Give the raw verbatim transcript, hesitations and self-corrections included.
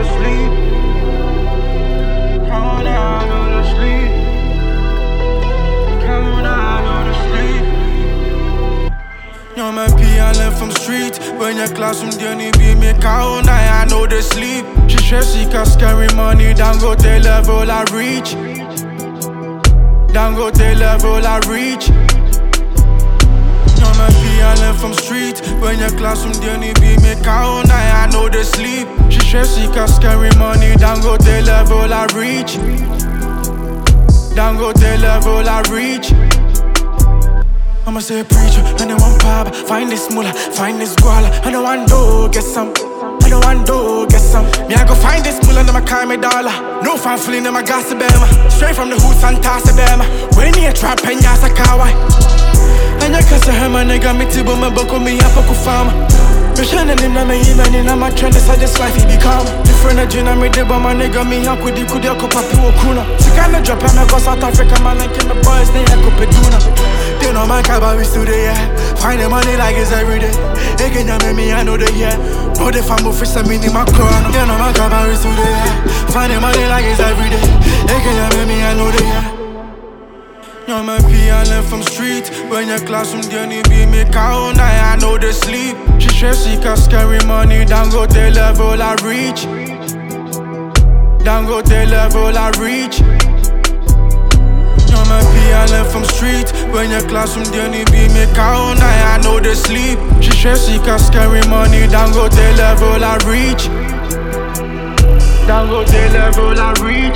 to sleep. Come on, I go to sleep. Come on, I go to sleep. Yo, my P, I learn from street. When your classroom, Johnny be me count, I know the sleep. She says she can carry money, down go the level I reach. Down go the level I reach. Yo, my P, I learn from street. When your classroom, Johnny be me count, I know the sleep. She says she can carry money, down go the level I reach. Down go the level I reach. I'ma say a preacher, and I want pop. Find this mullah, find this guala. I don't want to get some. I don't want to get some. Me, I go find this mullah, and I'ma carry me dollar. No fan fooling, I'ma gossip bema. Straight from the hoods and toss a bema. When you trap and yas a kawaii. And you can say, hey, my nigga, me tibo, me boko, me a poco farmer. Me shining in my even in my trend, this is this life, he become. Different agenda, me debo, my nigga, me up with the kudi, I could papi okuna. Sick and drop, and I go South Africa, man, like in the boys, they a coupe tuna. They know my car, but we still there. Find the money like it's every day. They can make me, I know they here. No, they found more fish, I mean in my corner. They know my car, but we still there. Find the money like it's every day. They can make me, I know they here. Yo, my P, I learn from street. When your classroom, Johnny be me count, I know the sleep. She says she can carry money, down go the level I reach. Down go the level I reach. Yo, my P, I learn from street. When your classroom, Johnny be me count, I know the sleep. She says she can carry money, down go the level I reach. Down go the level I reach.